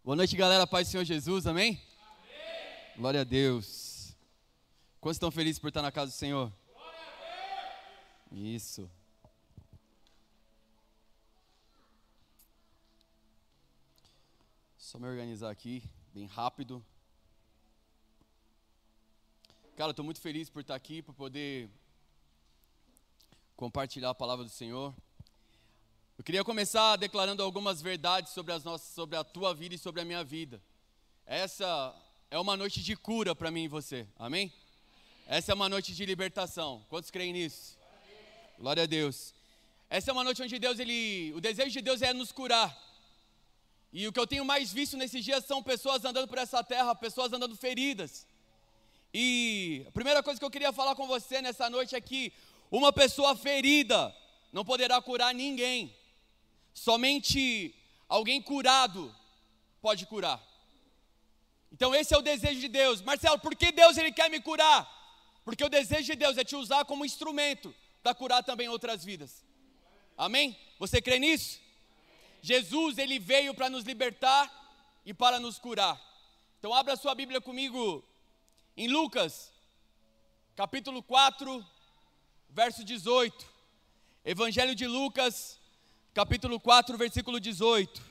Boa noite, galera. Paz do Senhor Jesus, amém? Amém. Glória a Deus. Quantos estão felizes por estar na casa do Senhor? Glória a Deus. Isso. Só me organizar aqui, bem rápido. Cara, eu estou muito feliz por estar aqui, por poder compartilhar a palavra do Senhor. Eu queria começar declarando algumas verdades sobre a tua vida e sobre a minha vida. Essa é uma noite de cura para mim e você, amém? Essa é uma noite de libertação. Quantos creem nisso? Glória a Deus. Essa é uma noite onde o desejo de Deus é nos curar. E o que eu tenho mais visto nesses dias são pessoas andando por essa terra, pessoas andando feridas. E a primeira coisa que eu queria falar com você nessa noite é que uma pessoa ferida não poderá curar ninguém. Somente alguém curado pode curar. Então esse é o desejo de Deus. Marcelo, por que Deus ele quer me curar? Porque o desejo de Deus é te usar como instrumento para curar também outras vidas. Amém? Você crê nisso? Jesus ele veio para nos libertar e para nos curar. Então abra sua Bíblia comigo em Lucas, capítulo 4, verso 18. Evangelho de Lucas, capítulo 4, versículo 18.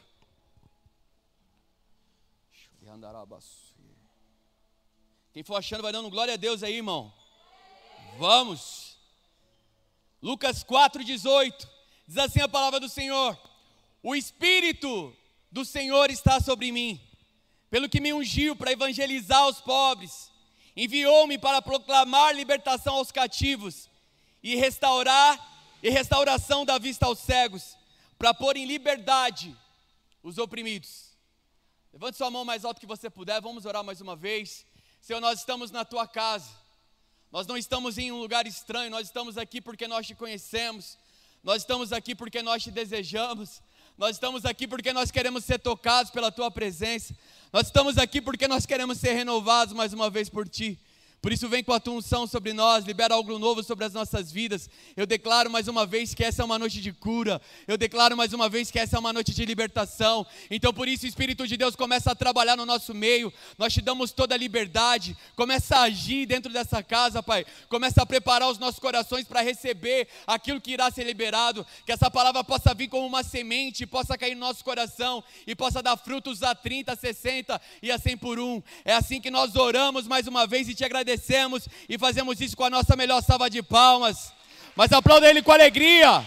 Quem for achando vai dando glória a Deus aí, irmão. Vamos. Lucas 4, 18. Diz assim a palavra do Senhor: o Espírito do Senhor está sobre mim, pelo que me ungiu para evangelizar os pobres, enviou-me para proclamar libertação aos cativos e restauração da vista aos cegos, para pôr em liberdade os oprimidos. Levante sua mão mais alto que você puder, vamos orar mais uma vez. Senhor, nós estamos na tua casa, nós não estamos em um lugar estranho, nós estamos aqui porque nós te conhecemos, nós estamos aqui porque nós te desejamos, nós estamos aqui porque nós queremos ser tocados pela tua presença, nós estamos aqui porque nós queremos ser renovados mais uma vez por ti. Por isso vem com a tua unção sobre nós, libera algo novo sobre as nossas vidas. Eu declaro mais uma vez que essa é uma noite de cura, eu declaro mais uma vez que essa é uma noite de libertação. Então por isso o Espírito de Deus começa a trabalhar no nosso meio, nós te damos toda a liberdade, começa a agir dentro dessa casa, Pai, começa a preparar os nossos corações para receber aquilo que irá ser liberado, que essa palavra possa vir como uma semente, possa cair no nosso coração e possa dar frutos a 30, a 60 e a 100 por um. É assim que nós oramos mais uma vez e te agradecemos e fazemos isso com a nossa melhor salva de palmas. Mas aplauda ele com alegria.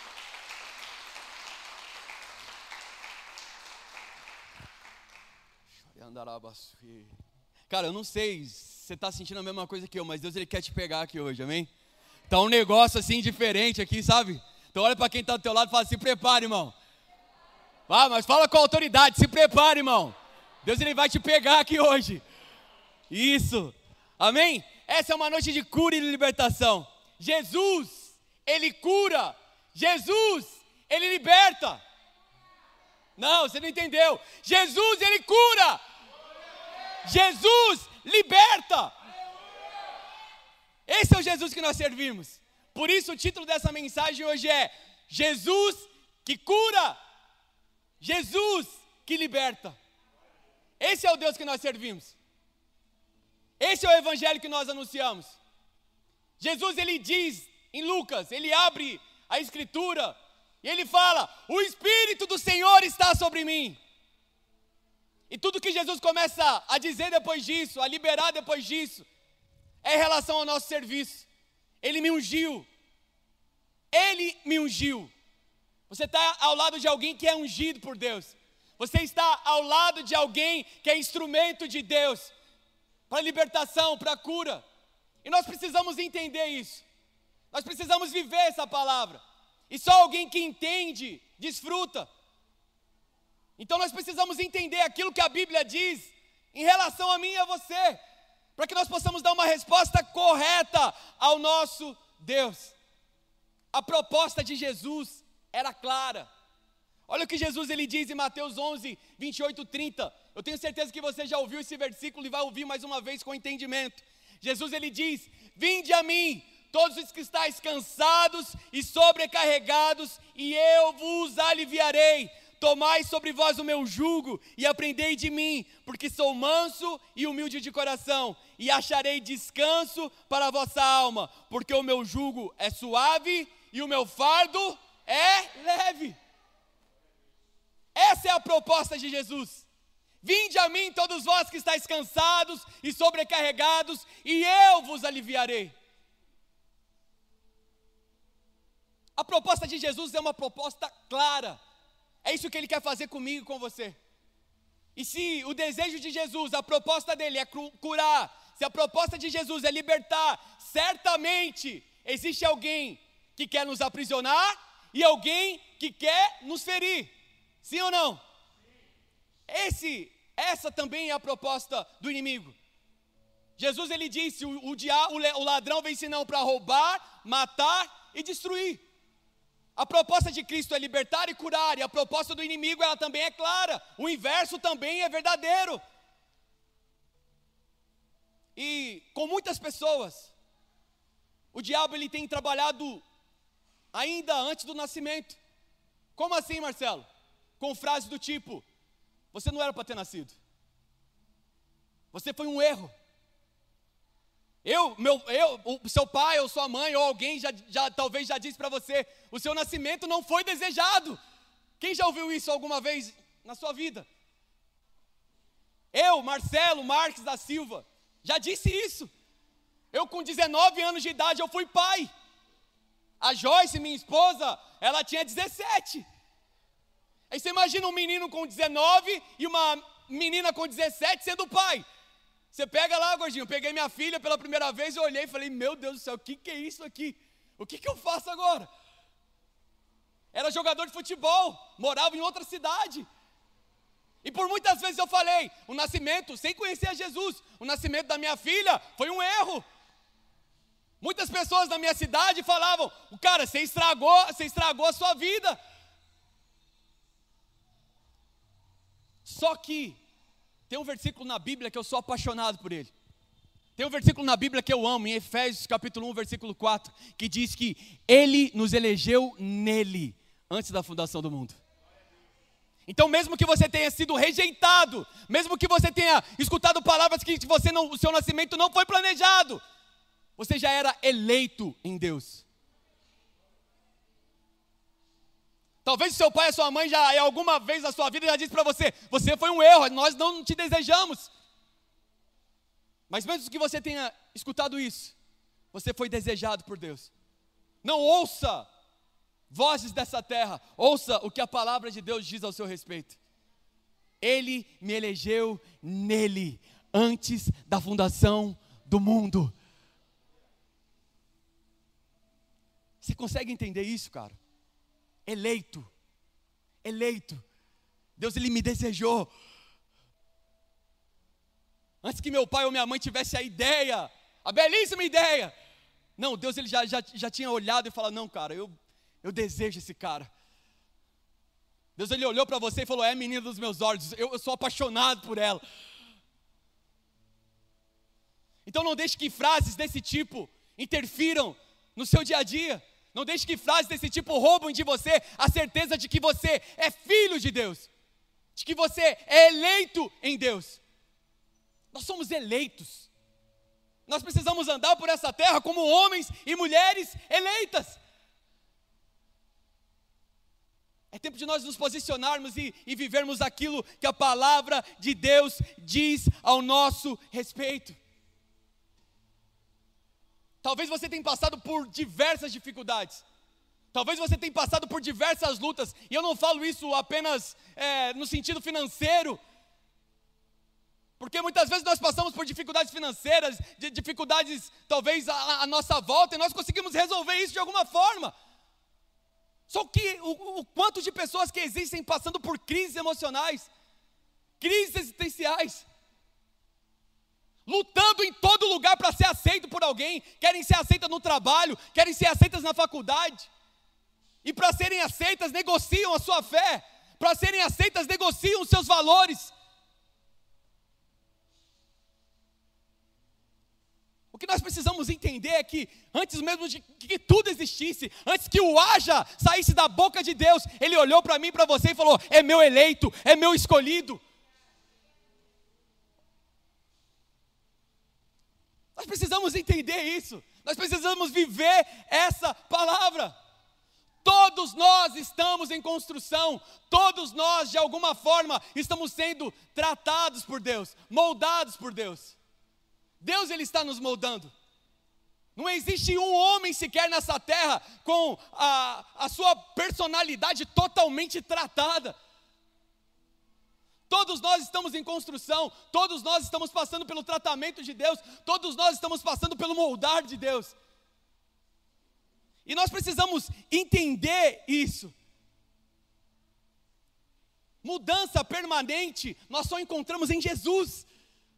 Cara, eu não sei se você está sentindo a mesma coisa que eu, mas Deus ele quer te pegar aqui hoje, amém? Tá um negócio assim diferente aqui, sabe? Então olha para quem está do teu lado e fala: se prepare, irmão. Ah, mas fala com autoridade, se prepare, irmão. Deus ele vai te pegar aqui hoje. Isso. Amém? Essa é uma noite de cura e de libertação. Jesus, ele cura. Jesus, ele liberta. Não, você não entendeu. Jesus, ele cura. Jesus liberta. Esse é o Jesus que nós servimos. Por isso o título dessa mensagem hoje é Jesus que cura, Jesus que liberta. Esse é o Deus que nós servimos. Esse é o evangelho que nós anunciamos. Jesus ele diz em Lucas, ele abre a escritura e ele fala: o Espírito do Senhor está sobre mim. E tudo que Jesus começa a dizer depois disso, a liberar depois disso, é em relação ao nosso serviço. Ele me ungiu. Ele me ungiu. Você está ao lado de alguém que é ungido por Deus. Você está ao lado de alguém que é instrumento de Deus para libertação, para cura. E nós precisamos entender isso. Nós precisamos viver essa palavra. E só alguém que entende, desfruta. Então nós precisamos entender aquilo que a Bíblia diz em relação a mim e a você, para que nós possamos dar uma resposta correta ao nosso Deus. A proposta de Jesus era clara. Olha o que Jesus ele diz em Mateus 11, 28, 30. Eu tenho certeza que você já ouviu esse versículo e vai ouvir mais uma vez com entendimento. Jesus ele diz: vinde a mim, todos os que estáis cansados e sobrecarregados, e eu vos aliviarei. tomai sobre vós o meu jugo e aprendei de mim, porque sou manso e humilde de coração, e acharei descanso para a vossa alma, porque o meu jugo é suave e o meu fardo é leve. Essa é a proposta de Jesus. Vinde a mim todos vós que estáis cansados e sobrecarregados, e eu vos aliviarei. A proposta de Jesus é uma proposta clara. É isso que Ele quer fazer comigo e com você. E se o desejo de Jesus, a proposta dele é curar, se a proposta de Jesus é libertar, certamente existe alguém que quer nos aprisionar e alguém que quer nos ferir. Sim ou não? Essa também é a proposta do inimigo. Jesus, ele disse, o ladrão vem senão para roubar, matar e destruir. A proposta de Cristo é libertar e curar, e a proposta do inimigo, ela também é clara. O inverso também é verdadeiro. E com muitas pessoas, o diabo ele tem trabalhado ainda antes do nascimento. Como assim, Marcelo? Com frases do tipo: você não era para ter nascido. Você foi um erro. O seu pai ou sua mãe ou alguém talvez já disse para você: o seu nascimento não foi desejado. Quem já ouviu isso alguma vez na sua vida? Eu, Marcelo Marques da Silva, já disse isso. Eu com 19 anos de idade eu fui pai. A Joyce, minha esposa, ela tinha 17. Aí você imagina um menino com 19 e uma menina com 17 sendo pai. Você pega lá, gordinho, peguei minha filha pela primeira vez, eu olhei e falei: meu Deus do céu, o que é isso aqui? O que eu faço agora? Era jogador de futebol, morava em outra cidade. E por muitas vezes eu falei: o nascimento, sem conhecer a Jesus, o nascimento da minha filha foi um erro. Muitas pessoas da minha cidade falavam: cara, você estragou a sua vida. Só que tem um versículo na Bíblia que eu sou apaixonado por ele. Tem um versículo na Bíblia que eu amo, em Efésios capítulo 1, versículo 4, que diz que Ele nos elegeu nele, antes da fundação do mundo. Então mesmo que você tenha sido rejeitado, mesmo que você tenha escutado palavras que o seu nascimento não foi planejado, você já era eleito em Deus. Talvez o seu pai e a sua mãe já alguma vez na sua vida já disse para você: você foi um erro, nós não te desejamos. Mas mesmo que você tenha escutado isso, você foi desejado por Deus. Não ouça vozes dessa terra, ouça o que a palavra de Deus diz ao seu respeito. Ele me elegeu nele, antes da fundação do mundo. Você consegue entender isso, cara? Eleito. Deus, ele me desejou. Antes que meu pai ou minha mãe tivesse a belíssima ideia. Não, Deus ele já tinha olhado e falado: não, cara, eu desejo esse cara. Deus ele olhou para você e falou: é menina dos meus olhos, eu sou apaixonado por ela. Então não deixe que frases desse tipo interfiram no seu dia a dia. Não deixe que frases desse tipo roubem de você a certeza de que você é filho de Deus, de que você é eleito em Deus. Nós somos eleitos. Nós precisamos andar por essa terra como homens e mulheres eleitas. É tempo de nós nos posicionarmos e vivermos aquilo que a palavra de Deus diz ao nosso respeito. Talvez você tenha passado por diversas dificuldades. Talvez você tenha passado por diversas lutas. E eu não falo isso apenas no sentido financeiro. Porque muitas vezes nós passamos por dificuldades financeiras, dificuldades talvez à nossa volta, e nós conseguimos resolver isso de alguma forma. Só que o quanto de pessoas que existem passando por crises emocionais, crises existenciais, lutando em todo lugar para ser aceito por alguém, querem ser aceitas no trabalho, querem ser aceitas na faculdade, e para serem aceitas negociam a sua fé, para serem aceitas negociam os seus valores. O que nós precisamos entender é que antes mesmo de que tudo existisse, antes que o haja saísse da boca de Deus, Ele olhou para mim e para você e falou: é meu eleito, é meu escolhido. Nós precisamos entender isso, nós precisamos viver essa palavra. Todos nós estamos em construção, todos nós de alguma forma estamos sendo tratados por Deus, moldados por Deus. Deus, Ele está nos moldando. Não existe um homem sequer nessa terra com a sua personalidade totalmente tratada. Todos nós estamos em construção, todos nós estamos passando pelo tratamento de Deus, todos nós estamos passando pelo moldar de Deus. E nós precisamos entender isso. Mudança permanente nós só encontramos em Jesus.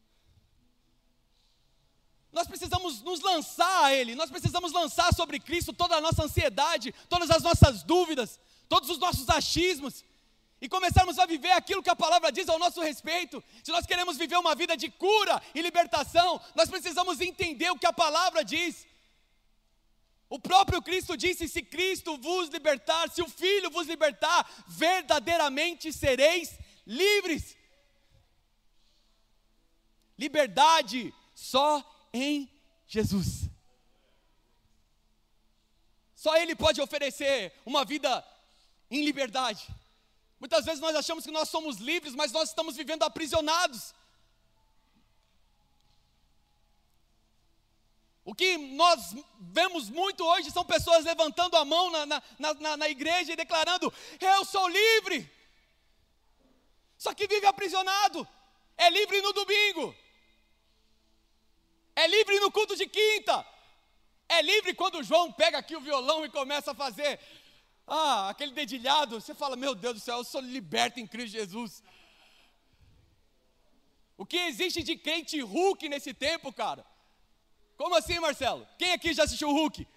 Nós precisamos nos lançar a Ele, nós precisamos lançar sobre Cristo toda a nossa ansiedade, todas as nossas dúvidas, todos os nossos achismos, e começarmos a viver aquilo que a palavra diz ao nosso respeito. Se nós queremos viver uma vida de cura e libertação, nós precisamos entender o que a palavra diz. O próprio Cristo disse: se Cristo vos libertar, se o Filho vos libertar, verdadeiramente sereis livres. Liberdade só em Jesus. Só Ele pode oferecer uma vida em liberdade. Muitas vezes nós achamos que nós somos livres, mas nós estamos vivendo aprisionados. O que nós vemos muito hoje são pessoas levantando a mão na igreja e declarando: eu sou livre. Só que vive aprisionado. É livre no domingo, é livre no culto de quinta, é livre quando o João pega aqui o violão e começa a fazer aquele dedilhado. Você fala: meu Deus do céu, eu sou liberto em Cristo Jesus. O que existe de crente Hulk nesse tempo, cara? Como assim, Marcelo? Quem aqui já assistiu o Hulk?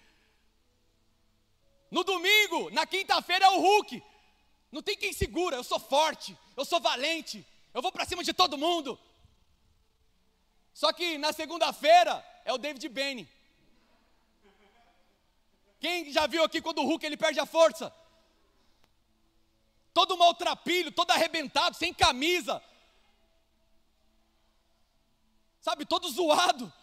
No domingo, na quinta-feira é o Hulk. Não tem quem segura. Eu sou forte, eu sou valente, eu vou para cima de todo mundo. Só que na segunda-feira é o David Benny. Quem já viu aqui quando o Hulk ele perde a força? Todo maltrapilho, todo arrebentado, sem camisa. Sabe, todo zoado.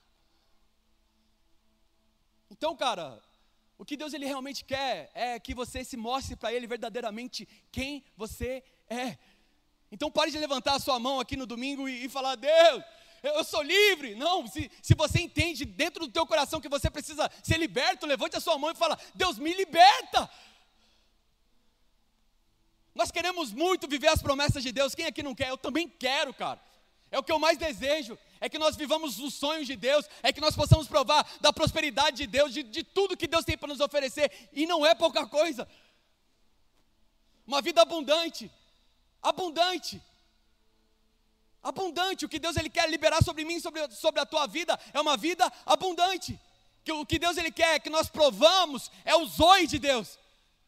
Então, cara, o que Deus ele realmente quer é que você se mostre para Ele verdadeiramente quem você é. Então pare de levantar a sua mão aqui no domingo e falar: Deus, eu sou livre. Não, se você entende dentro do teu coração que você precisa ser liberto, levante a sua mão e fala: Deus, me liberta. Nós queremos muito viver as promessas de Deus. Quem aqui não quer? Eu também quero, cara. É o que eu mais desejo, é que nós vivamos os sonhos de Deus, é que nós possamos provar da prosperidade de Deus, de tudo que Deus tem para nos oferecer, e não é pouca coisa. Uma vida abundante, abundante, abundante. O que Deus ele quer liberar sobre mim, sobre a tua vida, é uma vida abundante. O que Deus ele quer que nós provamos é o zoe de Deus.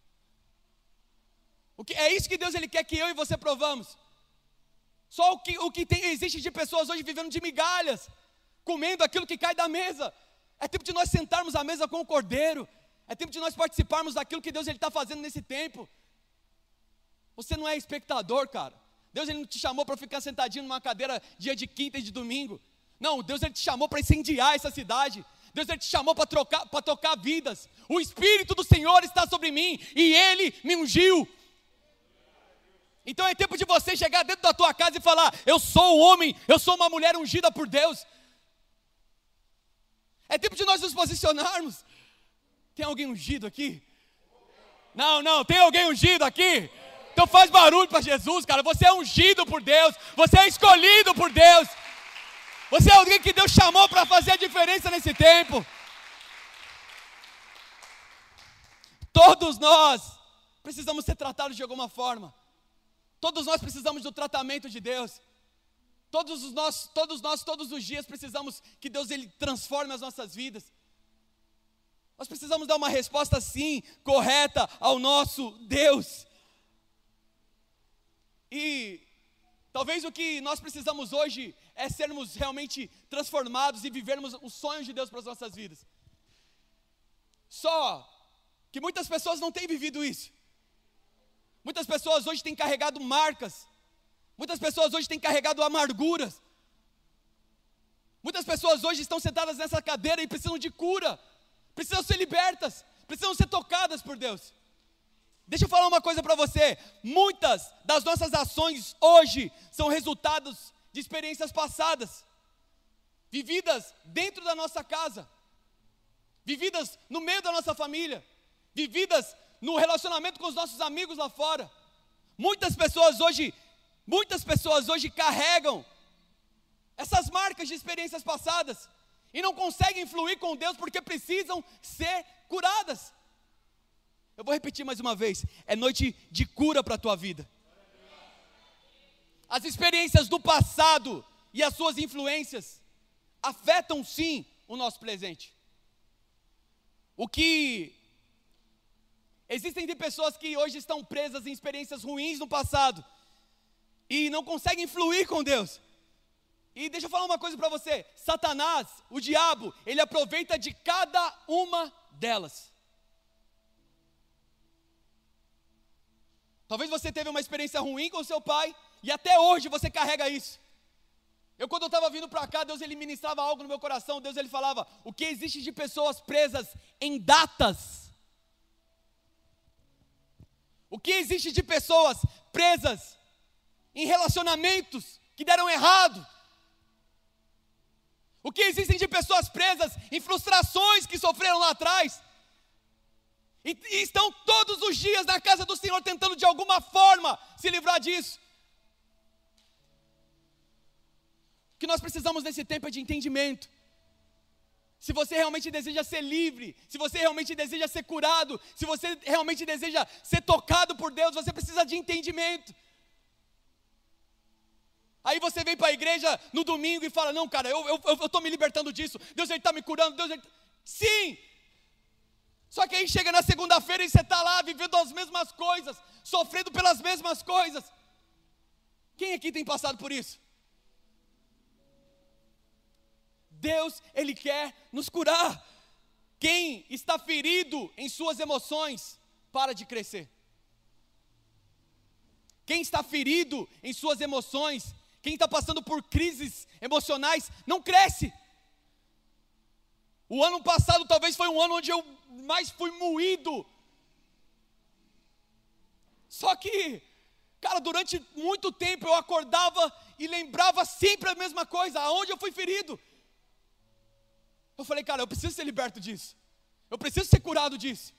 É isso que Deus ele quer que eu e você provamos. Só o que existe de pessoas hoje vivendo de migalhas, comendo aquilo que cai da mesa. É tempo de nós sentarmos à mesa com o Cordeiro. É tempo de nós participarmos daquilo que Deus está fazendo nesse tempo. Você não é espectador, cara. Deus ele não te chamou para ficar sentadinho numa cadeira dia de quinta e de domingo. Não, Deus ele te chamou para incendiar essa cidade. Deus ele te chamou para tocar vidas. O Espírito do Senhor está sobre mim e Ele me ungiu. Então é tempo de você chegar dentro da tua casa e falar: eu sou um homem, eu sou uma mulher ungida por Deus. É tempo de nós nos posicionarmos. Tem alguém ungido aqui? Não, tem alguém ungido aqui? Então faz barulho para Jesus, cara. Você é ungido por Deus, você é escolhido por Deus. Você é alguém que Deus chamou para fazer a diferença nesse tempo. Todos nós precisamos ser tratados de alguma forma. Todos nós precisamos do tratamento de Deus. Todos nós, todos os dias precisamos que Deus ele transforme as nossas vidas. Nós precisamos dar uma resposta sim, correta ao nosso Deus. E Talvez o que nós precisamos hoje é sermos realmente transformados e vivermos os sonhos de Deus para as nossas vidas. Só que muitas pessoas não têm vivido isso. Muitas pessoas hoje têm carregado marcas. Muitas pessoas hoje têm carregado amarguras. Muitas pessoas hoje estão sentadas nessa cadeira e precisam de cura. Precisam ser libertas. Precisam ser tocadas por Deus. Deixa eu falar uma coisa para você. Muitas das nossas ações hoje são resultados de experiências passadas, vividas dentro da nossa casa, vividas no meio da nossa família, vividas no relacionamento com os nossos amigos lá fora. Muitas pessoas hoje carregam essas marcas de experiências passadas e não conseguem fluir com Deus porque precisam ser curadas. Eu vou repetir mais uma vez, é noite de cura para a tua vida. As experiências do passado e as suas influências afetam sim o nosso presente. Existem de pessoas que hoje estão presas em experiências ruins no passado e não conseguem fluir com Deus. E deixa eu falar uma coisa para você, Satanás, o diabo, ele aproveita de cada uma delas. Talvez você teve uma experiência ruim com seu pai e até hoje você carrega isso. Quando eu estava vindo para cá, Deus ele ministrava algo no meu coração. Deus ele falava, o que existe de pessoas presas em datas? O que existe de pessoas presas em relacionamentos que deram errado? O que existem de pessoas presas em frustrações que sofreram lá atrás? E estão todos os dias na casa do Senhor tentando de alguma forma se livrar disso. O que nós precisamos nesse tempo é de entendimento. Se você realmente deseja ser livre, se você realmente deseja ser curado, se você realmente deseja ser tocado por Deus, você precisa de entendimento. Aí você vem para a igreja no domingo e fala, não cara, eu estou me libertando disso, Deus está me curando, Sim! Só que aí chega na segunda-feira e você está lá vivendo as mesmas coisas, sofrendo pelas mesmas coisas. Quem aqui tem passado por isso? Deus, Ele quer nos curar. Quem está ferido em suas emoções, para de crescer. Quem está ferido em suas emoções, quem está passando por crises emocionais, não cresce. O ano passado talvez foi um ano onde eu mais fui moído. Só que, cara, durante muito tempo eu acordava e lembrava sempre a mesma coisa, aonde eu fui ferido. Eu falei, cara, eu preciso ser liberto disso. Eu preciso ser curado disso.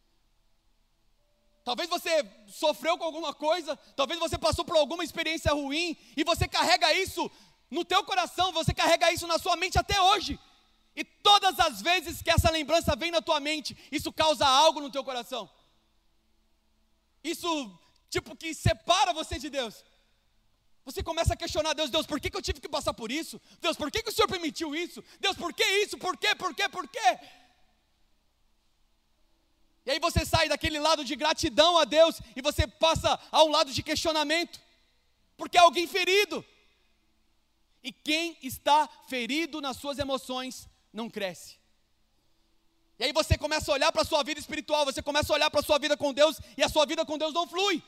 Talvez você sofreu com alguma coisa, talvez você passou por alguma experiência ruim, e você carrega isso no teu coração, você carrega isso na sua mente até hoje. E todas as vezes que essa lembrança vem na tua mente, isso causa algo no teu coração. Isso, tipo, que separa você de Deus. Você começa a questionar Deus, Deus, por que eu tive que passar por isso? Deus, por que o Senhor permitiu isso? Deus, por que isso? Por quê? E aí você sai daquele lado de gratidão a Deus e você passa a um lado de questionamento, porque é alguém ferido. E quem está ferido nas suas emoções não cresce. E aí você começa a olhar para a sua vida espiritual, você começa a olhar para a sua vida com Deus, e a sua vida com Deus não flui.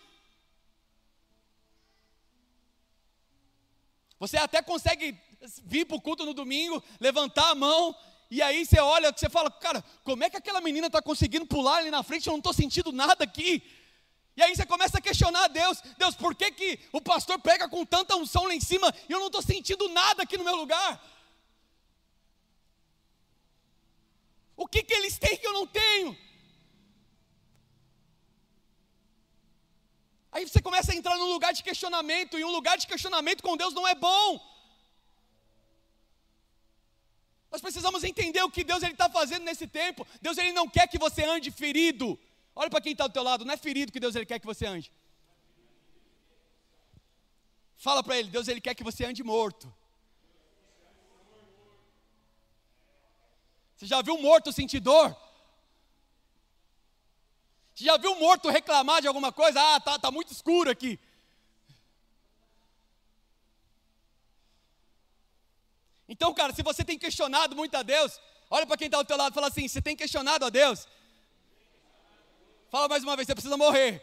Você até consegue vir para o culto no domingo, levantar a mão, e aí você olha, você fala, cara, como é que aquela menina está conseguindo pular ali na frente, eu não estou sentindo nada aqui. E aí você começa a questionar a Deus, Deus, por que o pastor pega com tanta unção lá em cima, e eu não estou sentindo nada aqui no meu lugar? O que eles têm que eu não tenho? Aí você começa a entrar num lugar de questionamento, e um lugar de questionamento com Deus não é bom. Nós precisamos entender o que Deus está fazendo nesse tempo. Deus ele não quer que você ande ferido. Olha para quem está do teu lado, não é ferido que Deus ele quer que você ande. Fala para ele, Deus ele quer que você ande morto. Você já viu um morto sentir dor? Você já viu um morto reclamar de alguma coisa? Ah, tá muito escuro aqui. Então, cara, se você tem questionado muito a Deus, olha para quem está ao teu lado e fala assim: você tem questionado a Deus? Fala mais uma vez, você precisa morrer.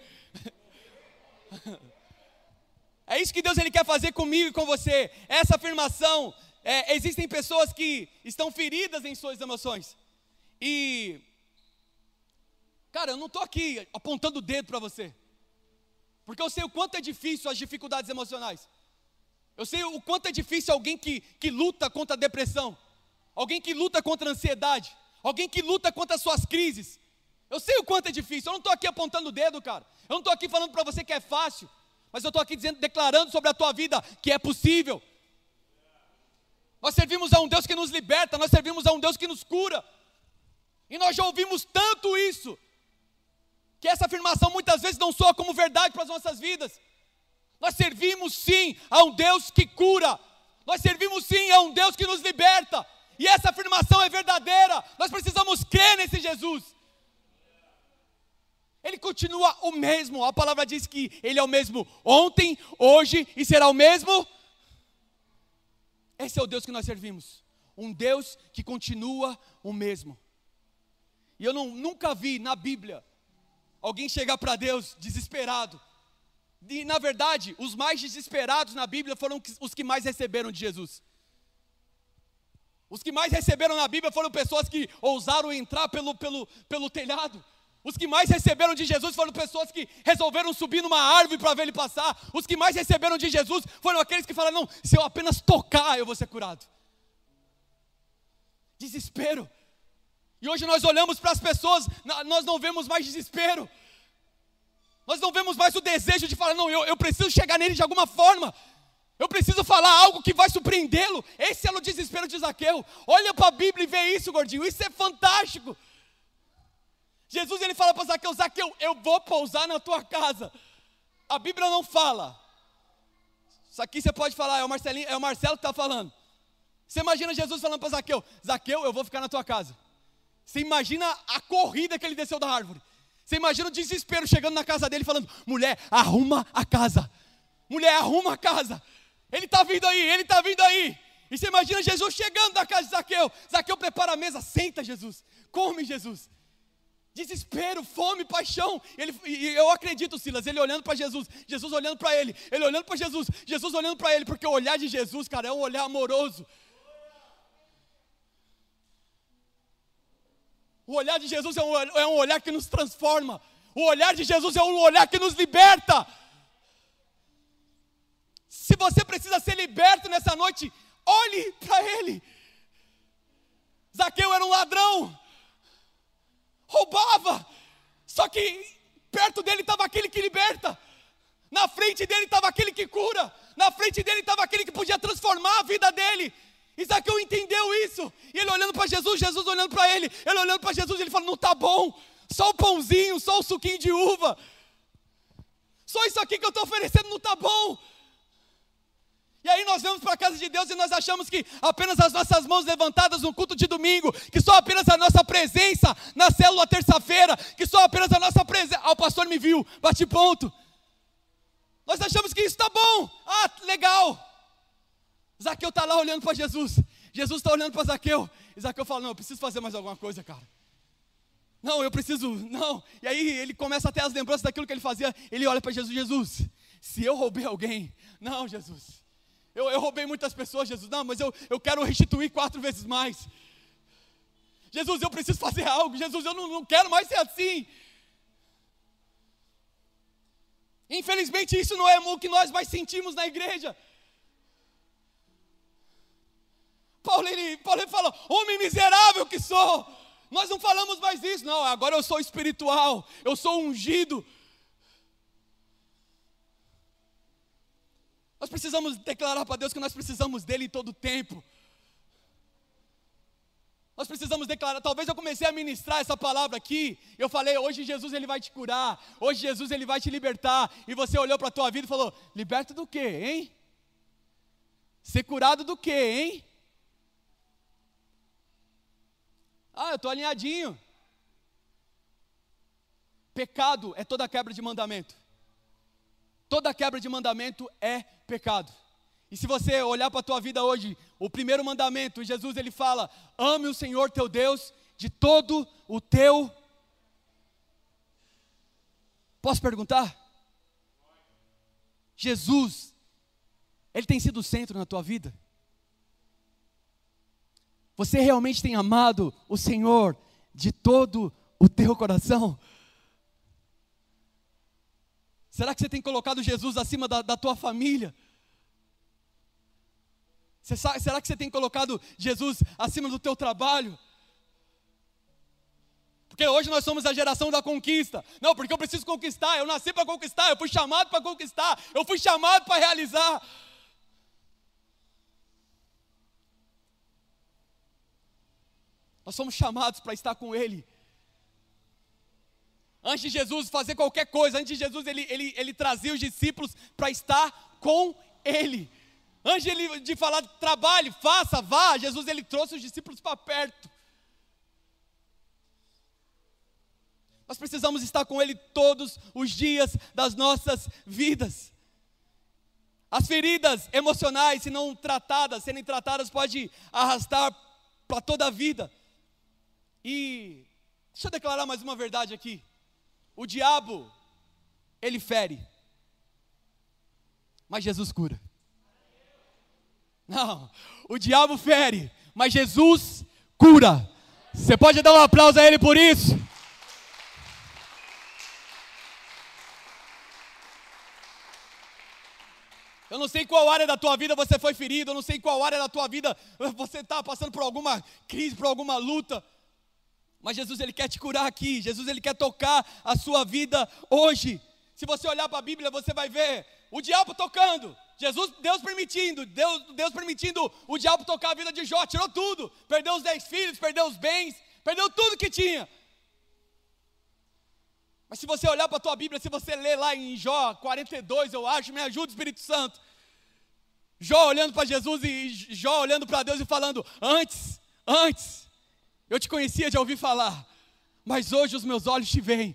É isso que Deus ele quer fazer comigo e com você. Essa afirmação, existem pessoas que estão feridas em suas emoções. E, cara, eu não estou aqui apontando o dedo para você, porque eu sei o quanto é difícil as dificuldades emocionais. Eu sei o quanto é difícil alguém que luta contra a depressão, alguém que luta contra a ansiedade, alguém que luta contra as suas crises. Eu sei o quanto é difícil. Eu não estou aqui apontando o dedo, cara. Eu não estou aqui falando para você que é fácil, mas eu estou aqui declarando sobre a tua vida que é possível. Nós servimos a um Deus que nos liberta, nós servimos a um Deus que nos cura. E nós já ouvimos tanto isso, que essa afirmação muitas vezes não soa como verdade para as nossas vidas. Nós servimos sim a um Deus que cura, nós servimos sim a um Deus que nos liberta, e essa afirmação é verdadeira. Nós precisamos crer nesse Jesus. Ele continua o mesmo, a palavra diz que Ele é o mesmo ontem, hoje e será o mesmo. Esse é o Deus que nós servimos, um Deus que continua o mesmo. E eu nunca vi na Bíblia alguém chegar para Deus desesperado. E na verdade, os mais desesperados na Bíblia foram os que mais receberam de Jesus. Os que mais receberam na Bíblia foram pessoas que ousaram entrar pelo telhado. Os que mais receberam de Jesus foram pessoas que resolveram subir numa árvore para ver Ele passar. Os que mais receberam de Jesus foram aqueles que falaram: não, se eu apenas tocar eu vou ser curado. Desespero. E hoje nós olhamos para as pessoas, nós não vemos mais desespero. Nós não vemos mais o desejo de falar: não, eu preciso chegar nele de alguma forma. Eu preciso falar algo que vai surpreendê-lo. Esse é o desespero de Zaqueu. Olha para a Bíblia e vê isso, gordinho. Isso é fantástico. Jesus ele fala para Zaqueu: Zaqueu, eu vou pousar na tua casa. A Bíblia não fala. Isso aqui você pode falar, é o Marcelo que está falando. Você imagina Jesus falando para Zaqueu: Zaqueu, eu vou ficar na tua casa. Você imagina a corrida que ele desceu da árvore. Você imagina o desespero chegando na casa dele falando: mulher, arruma a casa. Mulher, arruma a casa. Ele está vindo aí, ele está vindo aí. E você imagina Jesus chegando na casa de Zaqueu. Zaqueu, prepara a mesa, senta Jesus, come Jesus. Desespero, fome, paixão. E eu acredito, Silas, ele olhando para Jesus, Jesus olhando para ele olhando para Jesus, Jesus olhando para ele, porque o olhar de Jesus, cara, é um olhar amoroso. O olhar de Jesus é um olhar que nos transforma. O olhar de Jesus é um olhar que nos liberta. Se você precisa ser liberto nessa noite, olhe para Ele. Zaqueu era um ladrão, roubava, só que perto dele estava aquele que liberta, na frente dele estava aquele que cura, na frente dele estava aquele que podia transformar a vida dele. E Zaqueu entendeu isso, e ele olhando para Jesus, Jesus olhando para ele olhando para Jesus, ele falou: não está bom, só o pãozinho, só o suquinho de uva, só isso aqui que eu estou oferecendo não está bom. E aí nós vamos para a casa de Deus e nós achamos que apenas as nossas mãos levantadas no culto de domingo, que só apenas a nossa presença na célula terça-feira, que só apenas a nossa presença, o pastor me viu, bate ponto. Nós achamos que isso está bom, legal. Zaqueu está lá olhando para Jesus, Jesus está olhando para Zaqueu, e Zaqueu fala: não, eu preciso fazer mais alguma coisa, cara. Não, eu preciso, não. E aí ele começa a ter as lembranças daquilo que ele fazia. Ele olha para Jesus: Jesus, se eu roubei alguém, não, Jesus, eu roubei muitas pessoas, Jesus, não, mas eu quero restituir 4 vezes mais. Jesus, eu preciso fazer algo, Jesus, eu não quero mais ser assim. Infelizmente isso não é o que nós mais sentimos na igreja. Paulo ele fala: homem miserável que sou. Nós não falamos mais isso, não, agora eu sou espiritual, eu sou ungido. Nós precisamos declarar para Deus que nós precisamos dele em todo o tempo. Nós precisamos declarar. Talvez eu comecei a ministrar essa palavra aqui, eu falei: hoje Jesus ele vai te curar, hoje Jesus ele vai te libertar, e você olhou para a tua vida e falou: liberto do quê, hein? Ser curado do quê, hein? Eu estou alinhadinho. Pecado é toda quebra de mandamento. Toda quebra de mandamento é pecado. E se você olhar para a tua vida hoje, o primeiro mandamento, Jesus ele fala: ame o Senhor teu Deus de todo o teu... Posso perguntar? Jesus, Ele tem sido o centro na tua vida? Você realmente tem amado o Senhor de todo o teu coração? Será que você tem colocado Jesus acima da tua família? Será que você tem colocado Jesus acima do teu trabalho? Porque hoje nós somos a geração da conquista. Não, porque eu preciso conquistar, eu nasci para conquistar, eu fui chamado para conquistar, eu fui chamado para realizar. Nós somos chamados para estar com Ele. Antes de Jesus fazer qualquer coisa, antes de Jesus ele trazia os discípulos para estar com Ele. Antes de falar trabalhe, faça, vá, Jesus ele trouxe os discípulos para perto. Nós precisamos estar com Ele todos os dias das nossas vidas. As feridas emocionais, se não tratadas, serem tratadas, pode arrastar para toda a vida. E deixa eu declarar mais uma verdade aqui. O diabo, ele fere, mas Jesus cura. Não, o diabo fere, mas Jesus cura. Você pode dar um aplauso a Ele por isso? Eu não sei qual área da tua vida você foi ferido, eu não sei qual área da tua vida você está passando por alguma crise, por alguma luta, mas Jesus ele quer te curar aqui, Jesus ele quer tocar a sua vida hoje. Se você olhar para a Bíblia, você vai ver o diabo tocando, Deus permitindo o diabo tocar a vida de Jó, tirou tudo, perdeu os 10 filhos, perdeu os bens, perdeu tudo que tinha. Mas se você olhar para a tua Bíblia, se você ler lá em Jó 42, eu acho, me ajuda Espírito Santo. Jó olhando para Jesus e Jó olhando para Deus e falando: antes, eu te conhecia de ouvir falar, mas hoje os meus olhos te veem.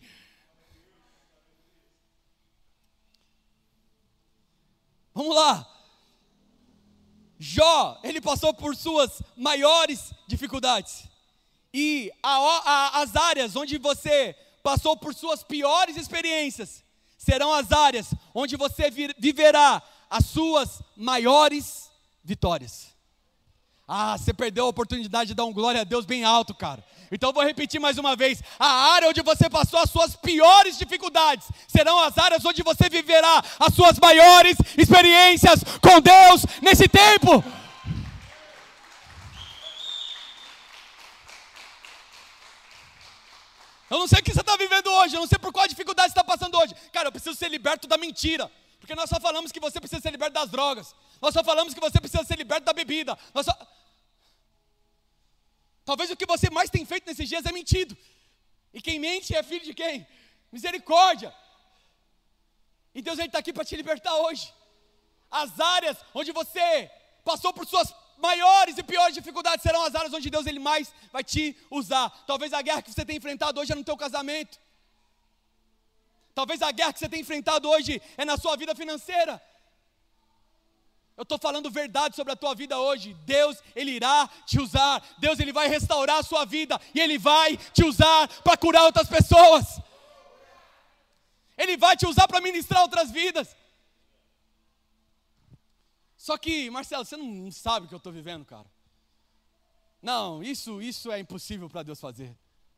Vamos lá. Jó, ele passou por suas maiores dificuldades. E as áreas onde você passou por suas piores experiências serão as áreas onde você viverá as suas maiores vitórias. Ah, você perdeu a oportunidade de dar um glória a Deus bem alto, cara. Então eu vou repetir mais uma vez. A área onde você passou as suas piores dificuldades serão as áreas onde você viverá as suas maiores experiências com Deus nesse tempo. Eu não sei o que você está vivendo hoje, eu não sei por qual dificuldade você está passando hoje. Cara, eu preciso ser liberto da mentira. Porque nós só falamos que você precisa ser liberto das drogas. Nós só falamos que você precisa ser liberto da bebida. Talvez o que você mais tem feito nesses dias é mentido. E quem mente é filho de quem? Misericórdia. E Deus está aqui para te libertar hoje. As áreas onde você passou por suas maiores e piores dificuldades serão as áreas onde Deus ele mais vai te usar. Talvez a guerra que você tem enfrentado hoje é no teu casamento. Talvez a guerra que você tem enfrentado hoje é na sua vida financeira. Eu estou falando verdade sobre a tua vida hoje. Deus, Ele irá te usar. Deus, Ele vai restaurar a sua vida. E Ele vai te usar para curar outras pessoas. Ele vai te usar para ministrar outras vidas. Só que, Marcelo, você não sabe o que eu estou vivendo, cara. Não, isso é impossível para Deus fazer.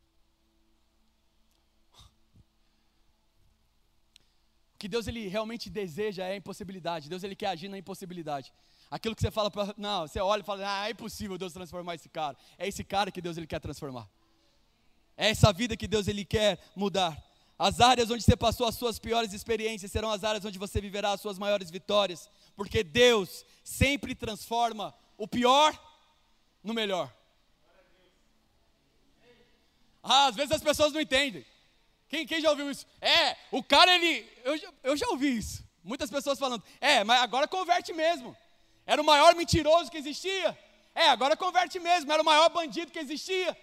O que Deus ele realmente deseja é a impossibilidade. Deus ele quer agir na impossibilidade. Aquilo que você fala, não, você olha e fala, é impossível Deus transformar esse cara. É esse cara que Deus ele quer transformar. É essa vida que Deus ele quer mudar. As áreas onde você passou as suas piores experiências serão as áreas onde você viverá as suas maiores vitórias. Porque Deus sempre transforma o pior no melhor. Às vezes as pessoas não entendem. Quem já ouviu isso? O cara eu já ouvi isso. Muitas pessoas falando, mas agora converte mesmo. Era o maior mentiroso que existia. Agora converte mesmo, era o maior bandido que existia.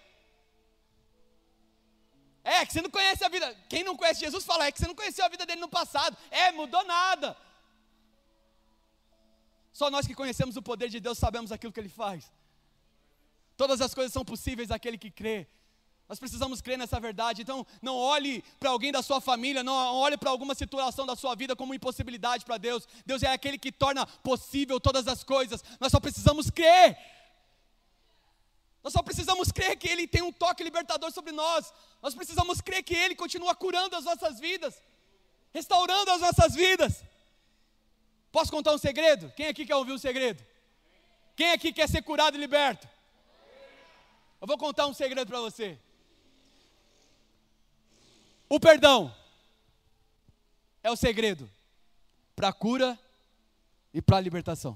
Que você não conhece a vida. Quem não conhece Jesus fala, que você não conheceu a vida dele no passado. Mudou nada. Só nós que conhecemos o poder de Deus sabemos aquilo que Ele faz. Todas as coisas são possíveis àquele que crê. Nós precisamos crer nessa verdade. Então não olhe para alguém da sua família, não olhe para alguma situação da sua vida como impossibilidade para Deus. Deus é aquele que torna possível todas as coisas. Nós só precisamos crer. Nós só precisamos crer que Ele tem um toque libertador sobre nós. Nós precisamos crer que Ele continua curando as nossas vidas, restaurando as nossas vidas. Posso contar um segredo? Quem aqui quer ouvir um segredo? Quem aqui quer ser curado e liberto? Eu vou contar um segredo para você. O perdão é o segredo para a cura e para a libertação.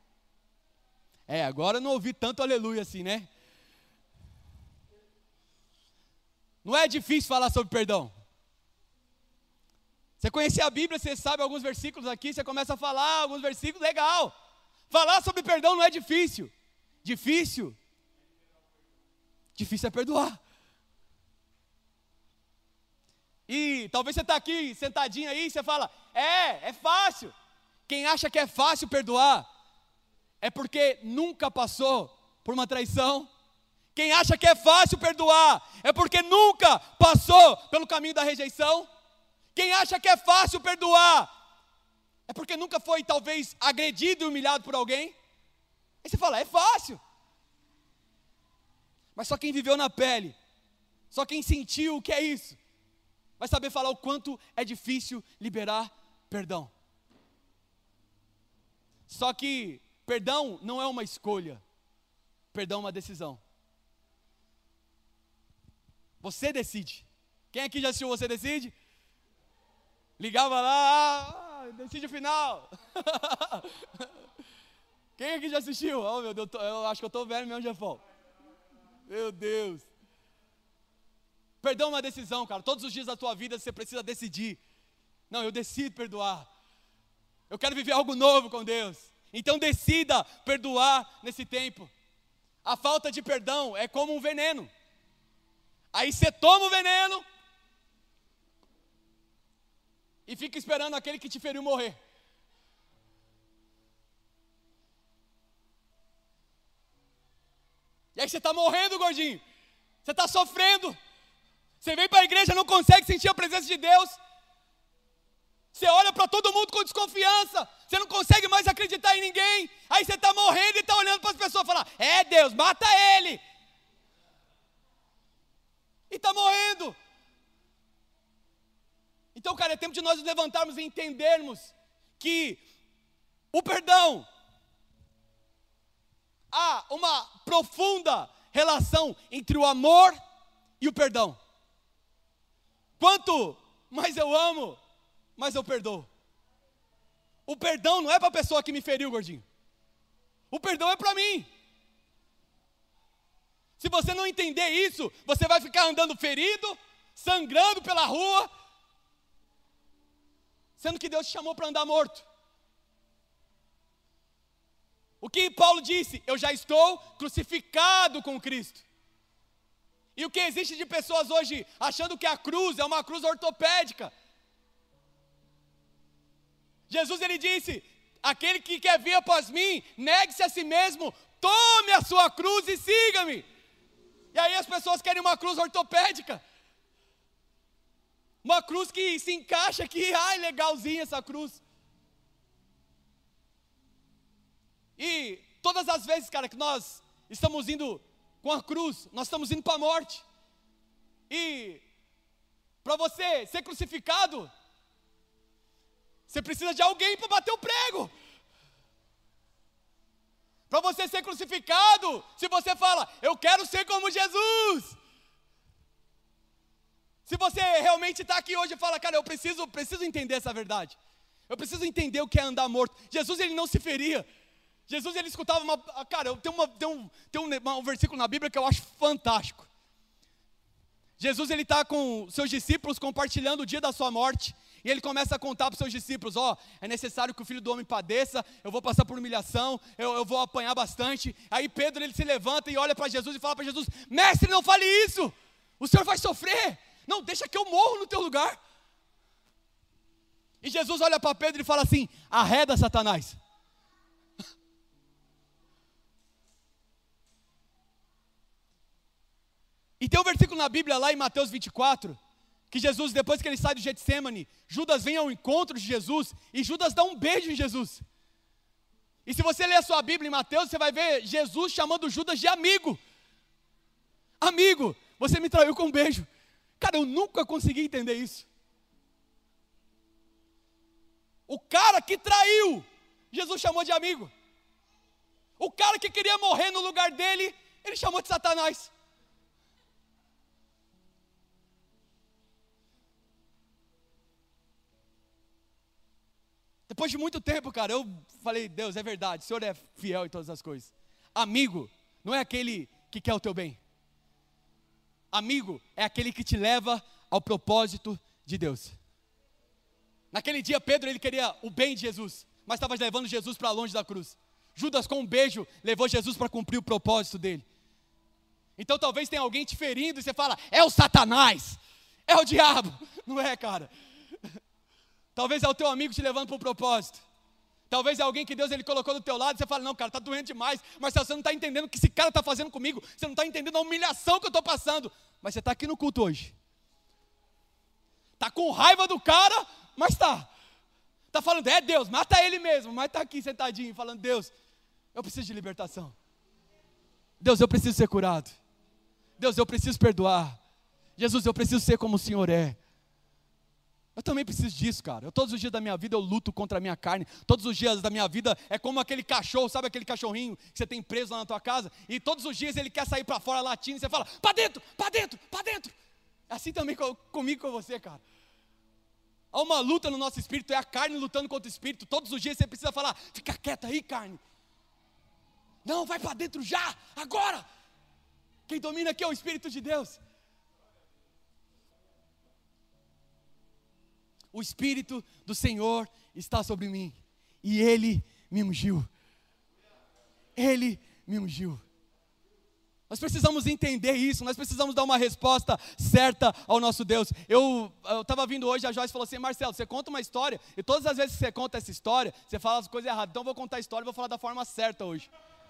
Agora eu não ouvi tanto aleluia assim, né? Não é difícil falar sobre perdão. Você conhecer a Bíblia, você sabe alguns versículos aqui, você começa a falar alguns versículos, legal. Falar sobre perdão não é difícil. Difícil é perdoar. E talvez você está aqui, sentadinho aí, você fala, é fácil. Quem acha que é fácil perdoar, é porque nunca passou por uma traição. Quem acha que é fácil perdoar, é porque nunca passou pelo caminho da rejeição. Quem acha que é fácil perdoar, é porque nunca foi talvez agredido e humilhado por alguém. Aí você fala, é fácil. Mas só quem viveu na pele, só quem sentiu o que é isso, vai saber falar o quanto é difícil liberar perdão. Só que perdão não é uma escolha, perdão é uma decisão. Você decide. Quem aqui já assistiu Você Decide? Ligava lá, decide o final. Quem aqui já assistiu? Oh meu Deus, eu acho que eu estou velho mesmo, Jefão. Meu Deus. Perdão é uma decisão, cara. Todos os dias da tua vida você precisa decidir. Não, eu decido perdoar. Eu quero viver algo novo com Deus. Então decida perdoar nesse tempo. A falta de perdão é como um veneno. Aí você toma o veneno e fica esperando aquele que te feriu morrer. E aí você está morrendo, gordinho. Você está sofrendo. Você vem para a igreja e não consegue sentir a presença de Deus. Você olha para todo mundo com desconfiança. Você não consegue mais acreditar em ninguém. Aí você está morrendo e está olhando para as pessoas e fala, Deus, mata ele. E está morrendo. Então, cara, é tempo de nós nos levantarmos e entendermos que o perdão, há uma profunda relação entre o amor e o perdão. Quanto mais eu amo, mais eu perdoo. O perdão não é para a pessoa que me feriu, gordinho. O perdão é para mim. Se você não entender isso, você vai ficar andando ferido, sangrando pela rua, sendo que Deus te chamou para andar morto. O que Paulo disse? Eu já estou crucificado com Cristo. E o que existe de pessoas hoje achando que a cruz é uma cruz ortopédica. Jesus ele disse, aquele que quer vir após mim, negue-se a si mesmo, tome a sua cruz e siga-me. E aí as pessoas querem uma cruz ortopédica. Uma cruz que se encaixa aqui, legalzinha essa cruz. E todas as vezes, cara, que nós estamos indo com a cruz, nós estamos indo para a morte. E para você ser crucificado, você precisa de alguém para bater o prego. Para você ser crucificado, se você fala, eu quero ser como Jesus. Se você realmente está aqui hoje e fala, cara, eu preciso entender essa verdade. Eu preciso entender o que é andar morto. Jesus, ele não se feria. Jesus, ele escutava cara, tem um versículo na Bíblia que eu acho fantástico. Jesus, ele está com seus discípulos compartilhando o dia da sua morte. E ele começa a contar para os seus discípulos, é necessário que o Filho do Homem padeça, eu vou passar por humilhação, eu vou apanhar bastante. Aí Pedro, ele se levanta e olha para Jesus e fala para Jesus, mestre, não fale isso, o Senhor vai sofrer, não, deixa que eu morro no teu lugar. E Jesus olha para Pedro e fala assim, arreda Satanás. tem um versículo na Bíblia lá em Mateus 24, que Jesus, depois que ele sai do Getsêmani, Judas vem ao encontro de Jesus e Judas dá um beijo em Jesus. E se você ler a sua Bíblia em Mateus, você vai ver Jesus chamando Judas de amigo. Amigo, você me traiu com um beijo. Cara, eu nunca consegui entender isso. O cara que traiu, Jesus chamou de amigo. O cara que queria morrer no lugar dele, ele chamou de Satanás. Depois de muito tempo, cara, eu falei, Deus, é verdade, o Senhor é fiel em todas as coisas. Amigo não é aquele que quer o teu bem. Amigo é aquele que te leva ao propósito de Deus. Naquele dia, Pedro, ele queria o bem de Jesus, mas estava levando Jesus para longe da cruz. Judas, com um beijo, levou Jesus para cumprir o propósito dele. Então talvez tenha alguém te ferindo e você fala, é o Satanás, é o diabo. Não é, cara. Talvez é o teu amigo te levando para o propósito. Talvez é alguém que Deus ele colocou do teu lado e você fala, não, cara, está doendo demais. Marcelo, você não está entendendo o que esse cara está fazendo comigo. Você não está entendendo a humilhação que eu estou passando. Mas você está aqui no culto hoje. Está com raiva do cara, mas está. Está falando, é Deus, mata ele mesmo. Mas está aqui sentadinho falando, Deus, eu preciso de libertação. Deus, eu preciso ser curado. Deus, eu preciso perdoar. Jesus, eu preciso ser como o Senhor é. Eu também preciso disso, cara. Todos os dias da minha vida eu luto contra a minha carne. Todos os dias da minha vida é como aquele cachorro, sabe aquele cachorrinho que você tem preso lá na tua casa? E todos os dias ele quer sair para fora latindo e você fala, para dentro, para dentro, para dentro. É assim também comigo e com você, cara. Há uma luta no nosso espírito, é a carne lutando contra o espírito. Todos os dias você precisa falar, fica quieta aí, carne. Não, vai para dentro já, agora. Quem domina aqui é o Espírito de Deus. O Espírito do Senhor está sobre mim, e Ele me ungiu. Ele me ungiu. Nós precisamos entender isso, nós precisamos dar uma resposta certa ao nosso Deus. Eu estava vindo hoje, a Joyce falou assim, Marcelo, você conta uma história, e todas as vezes que você conta essa história, você fala as coisas erradas. Então eu vou contar a história e vou falar da forma certa hoje.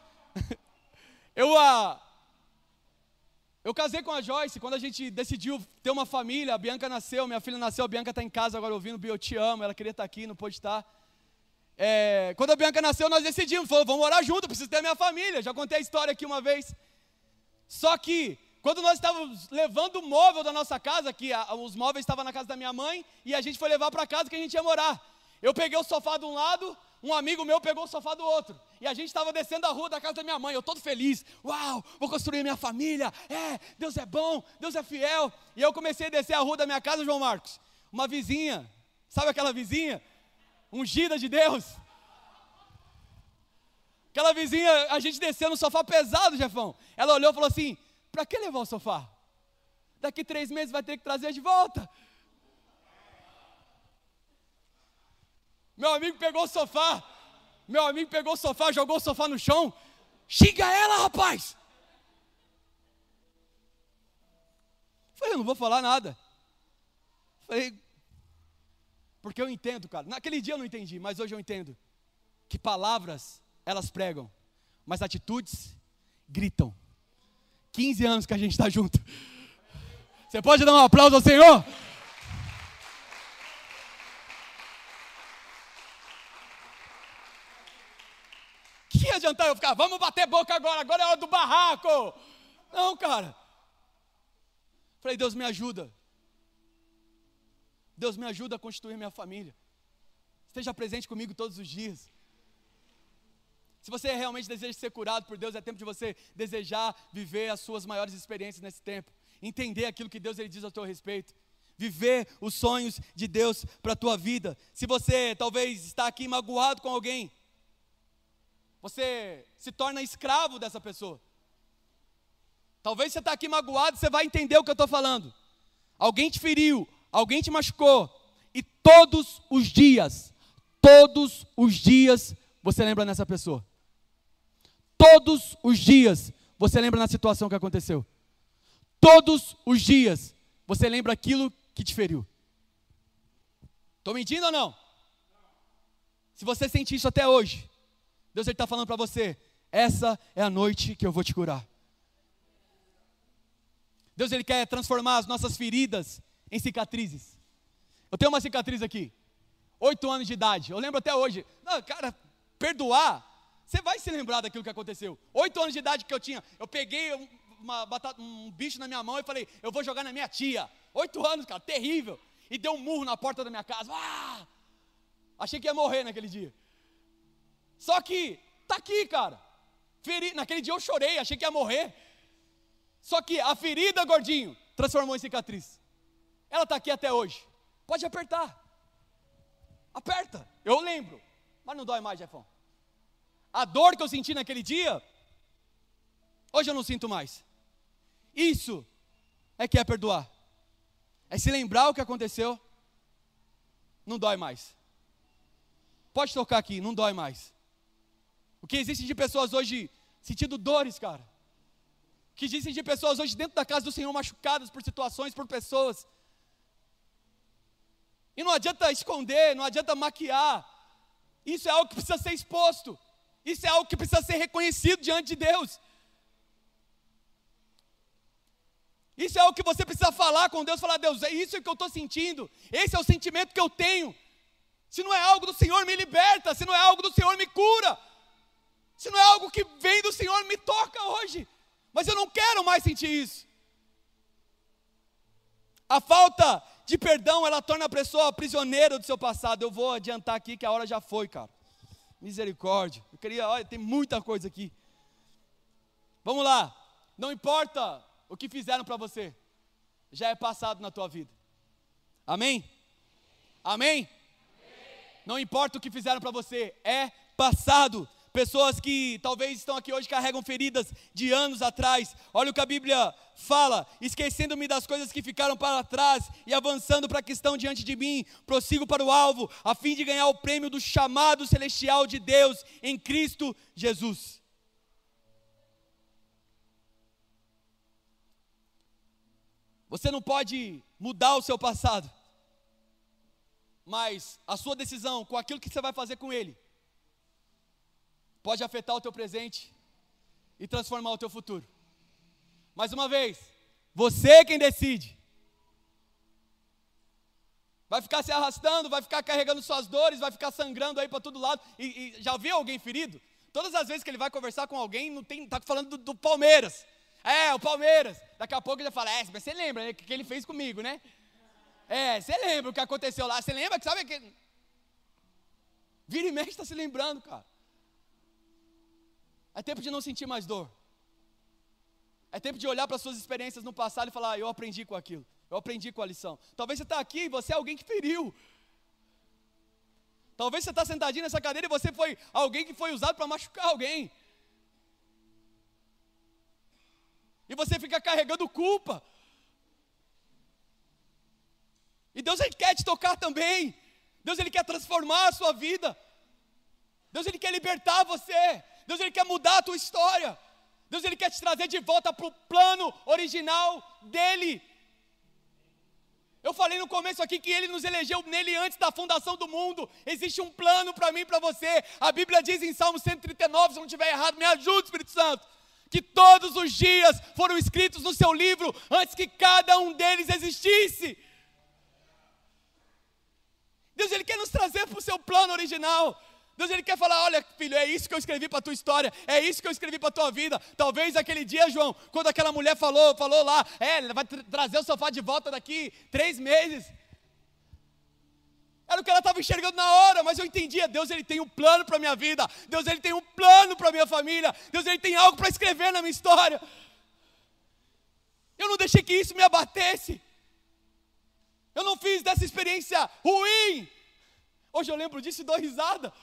Eu casei com a Joyce, quando a gente decidiu ter uma família, a Bianca nasceu, minha filha nasceu, a Bianca está em casa agora ouvindo, Bia, eu te amo, ela queria estar aqui, não pôde estar. Quando a Bianca nasceu, nós decidimos, falou, vamos morar junto, preciso ter a minha família, já contei a história aqui uma vez. Só que, quando nós estávamos levando o móvel da nossa casa, que os móveis estavam na casa da minha mãe, e a gente foi levar para a casa que a gente ia morar. Eu peguei o sofá de um lado, um amigo meu pegou o sofá do outro, e a gente estava descendo a rua da casa da minha mãe, eu todo feliz, uau, vou construir minha família, Deus é bom, Deus é fiel, e eu comecei a descer a rua da minha casa, João Marcos, uma vizinha, sabe aquela vizinha, ungida de Deus, aquela vizinha, a gente desceu no sofá pesado, Jefão, ela olhou e falou assim, para que levar o sofá? Daqui 3 meses vai ter que trazer de volta. Meu amigo pegou o sofá, jogou o sofá no chão. Xinga ela, rapaz. Falei, eu não vou falar nada. Falei, porque eu entendo, cara. Naquele dia eu não entendi, mas hoje eu entendo. Que palavras, elas pregam, mas atitudes gritam. 15 anos que a gente está junto. Você pode dar um aplauso ao Senhor? Que ia adiantar eu ficar, vamos bater boca agora é hora do barraco. Não, cara. Falei, Deus me ajuda. Deus me ajuda a constituir minha família. Esteja presente comigo todos os dias. Se você realmente deseja ser curado por Deus, é tempo de você desejar viver as suas maiores experiências nesse tempo. Entender aquilo que Deus ele diz ao teu respeito. Viver os sonhos de Deus para a tua vida. Se você talvez está aqui magoado com alguém, você se torna escravo dessa pessoa. Talvez você está aqui magoado, você vai entender o que eu estou falando. Alguém te feriu, alguém te machucou, e todos os dias, você lembra nessa pessoa. Todos os dias, você lembra na situação que aconteceu. Todos os dias, você lembra aquilo que te feriu. Estou mentindo ou não? Se você sente isso até hoje, Deus está falando para você, essa é a noite que eu vou te curar. Deus, Ele quer transformar as nossas feridas em cicatrizes. Eu tenho uma cicatriz aqui, 8 anos de idade, eu lembro até hoje. Não, cara, perdoar, você vai se lembrar daquilo que aconteceu. 8 anos de idade que eu tinha, eu peguei um bicho na minha mão e falei, eu vou jogar na minha tia. 8 anos, cara, terrível. E deu um murro na porta da minha casa. Achei que ia morrer naquele dia. Só que, tá aqui, cara. Naquele dia eu chorei, achei que ia morrer. Só que a ferida, gordinho, transformou em cicatriz. Ela está aqui até hoje. Pode apertar. Aperta. Eu lembro. Mas não dói mais, Jefão. A dor que eu senti naquele dia, hoje eu não sinto mais. Isso é que é perdoar. É se lembrar o que aconteceu. Não dói mais. Pode tocar aqui, não dói mais. O que existe de pessoas hoje sentindo dores, cara. O que existe de pessoas hoje dentro da casa do Senhor machucadas por situações, por pessoas. E não adianta esconder, não adianta maquiar. Isso é algo que precisa ser exposto. Isso é algo que precisa ser reconhecido diante de Deus. Isso é algo que você precisa falar com Deus. Falar, Deus, é isso que eu estou sentindo. Esse é o sentimento que eu tenho. Se não é algo do Senhor, me liberta. Se não é algo do Senhor, me cura. Se não é algo que vem do Senhor, me toca hoje. Mas eu não quero mais sentir isso. A falta de perdão, ela torna a pessoa prisioneira do seu passado. Eu vou adiantar aqui que a hora já foi, cara. Misericórdia. Eu queria, olha, tem muita coisa aqui. Vamos lá. Não importa o que fizeram para você, já é passado na tua vida. Amém? Amém? Não importa o que fizeram para você, é passado. Pessoas que talvez estão aqui hoje carregam feridas de anos atrás. Olha o que a Bíblia fala: esquecendo-me das coisas que ficaram para trás e avançando para a que estão diante de mim, prossigo para o alvo, a fim de ganhar o prêmio do chamado celestial de Deus em Cristo Jesus. Você não pode mudar o seu passado, mas a sua decisão com aquilo que você vai fazer com ele pode afetar o teu presente e transformar o teu futuro. Mais uma vez, você é quem decide. Vai ficar se arrastando, vai ficar carregando suas dores, vai ficar sangrando aí para todo lado. E já viu alguém ferido? Todas as vezes que ele vai conversar com alguém, está falando do Palmeiras. O Palmeiras. Daqui a pouco ele fala, mas você lembra, né, o que ele fez comigo, né? Você lembra o que aconteceu lá? Você lembra que sabe que... Vira e mexe está se lembrando, cara. É tempo de não sentir mais dor. É tempo de olhar para as suas experiências no passado e falar, eu aprendi com aquilo. Eu aprendi com a lição. Talvez você está aqui e você é alguém que feriu. Talvez você está sentadinho nessa cadeira e você foi alguém que foi usado para machucar alguém. E você fica carregando culpa. E Deus, Ele quer te tocar também. Deus, Ele quer transformar a sua vida. Deus, Ele quer libertar você. Deus, Ele quer mudar a tua história. Deus, Ele quer te trazer de volta para o plano original dEle. Eu falei no começo aqui que Ele nos elegeu nele antes da fundação do mundo. Existe um plano para mim e para você. A Bíblia diz em Salmo 139, se eu não estiver errado, me ajude, Espírito Santo, que todos os dias foram escritos no seu livro antes que cada um deles existisse. Deus, Ele quer nos trazer para o seu plano original. Deus, Ele quer falar, olha filho, é isso que eu escrevi para a tua história, é isso que eu escrevi para a tua vida. Talvez aquele dia, João, quando aquela mulher falou lá, ela vai trazer o sofá de volta daqui 3 meses. Era o que ela estava enxergando na hora, mas eu entendia, Deus, Ele tem um plano para a minha vida. Deus, Ele tem um plano para a minha família. Deus, Ele tem algo para escrever na minha história. Eu não deixei que isso me abatesse. Eu não fiz dessa experiência ruim. Hoje eu lembro disso e dou risada.